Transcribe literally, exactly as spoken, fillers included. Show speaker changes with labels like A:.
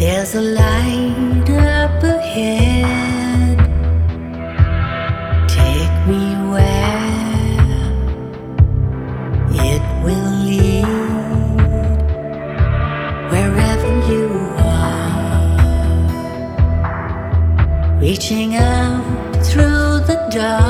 A: There's a light up ahead. Take me where it will lead, wherever you are. Reaching out through the dark.